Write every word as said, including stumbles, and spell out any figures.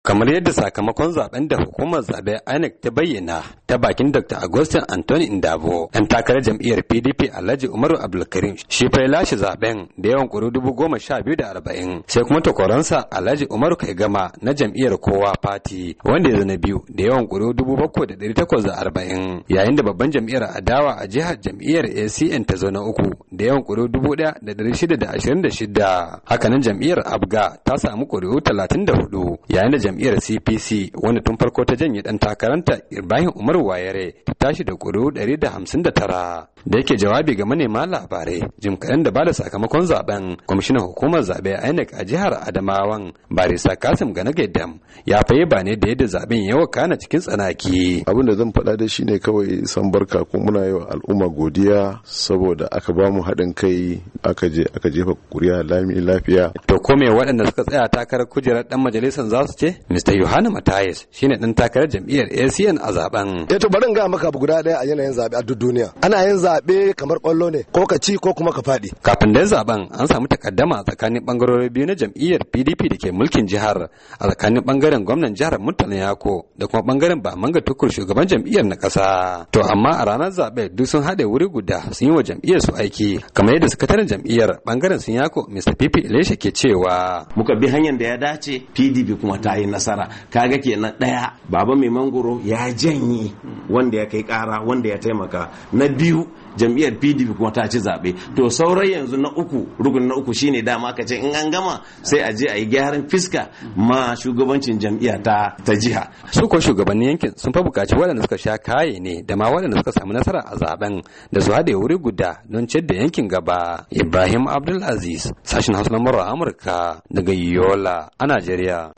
Kamar yadda sakamakon zaben da hukumar zabe I N E C ta bayyana ta bakin Doctor Augustine Anthony Indabo, ɗan takarar jam'iyyar P D P Alhaji Umaru Abdulkarim shi fa ya lashe zaben da yawan ƙuri'u dubu goma sha biyu da arba'in, sai kuma takwaransa Alhaji Umaru Kaigama na jam'iyyar Kowa Party wanda ya zana biyu da yawan ƙuri'u dubu bakwai da ɗari takwas da arba'in, yayin da babban jam'iyyar adawa a jihar jam'iyyar A C N ta zo na uku da yawan ƙuri'u dubu ɗaya da ɗari shida da ashirin da shida. Hakanan jam'iyyar Abga ta samu ƙuri'u talatin da hudu, yayin da jam'iyyar C P C wanda tun farko ta janye dan takaranta Ibrahim Umar Wayere ta tashi da ƙuri'u ɗari da hamsin da tara. Da yake jawabi ga manema labarai jim kaɗan da bada sakamakon zaben, kwamishinan hukumar zabe I N E C a jihar Adamawan Barisa Kasim Ganagadam ya faye ba ne da yadda zaben ya wakana cikin tsanaki. Abin da zan faɗa da shi ne kawai san barka kuma muna yi wa al'umma godiya saboda aka ba mu haɗin kai aka je aka jefa kuri'a lami lafiya. To ko me waɗanda suka tsaya takarar kujerar dan majalisar za su ce? Mister Yohana Matayes shine dan takarar jam'iyyar A C N a zaben. Eh to bari in ga maka abu guda ɗaya a yanayin zabe a duk duniya. Ana yin zabe kamar kwallo ne, ko ka ci ko kuma ka faɗi. Kafin da zaben an samu takaddama a tsakanin bangarori biyu na jam'iyyar P D P da ke mulkin jihar, a tsakanin bangaren gwamnan jihar Murtala Yako da kuma bangaren Bamanga Tukur shugaban jam'iyyar na ƙasa. To amma a ranar zabe duk sun haɗe wuri guda sun yi wa jam'iyyar su aiki, kamar yadda sakataren jam'iyyar bangaren sun Yako Mister Pipi Ilesha ke cewa muka bi hanyar da ya dace, P D P kuma ta yi nasara. Kaga kenan ɗaya, baba mai mangoro ya janye wanda ya kai ƙara wanda ya taimaka. Na biyu, jam'iyyar P D P kuma ta ci zaɓe. To sauran yanzu na uku, rukun na uku shine dama ka ce in an gama sai a je a yi gyaran fiska ma shugabancin jam'iyya ta ta jiha. Su ko shugabannin yankin sun fa buƙaci waɗanda suka sha kaye ne da ma waɗanda suka samu nasara a zaben da su haɗe wuri guda don ciyar da yankin gaba. Ibrahim Abdulaziz, sashin Hausa na Amurka daga Yola a Najeriya.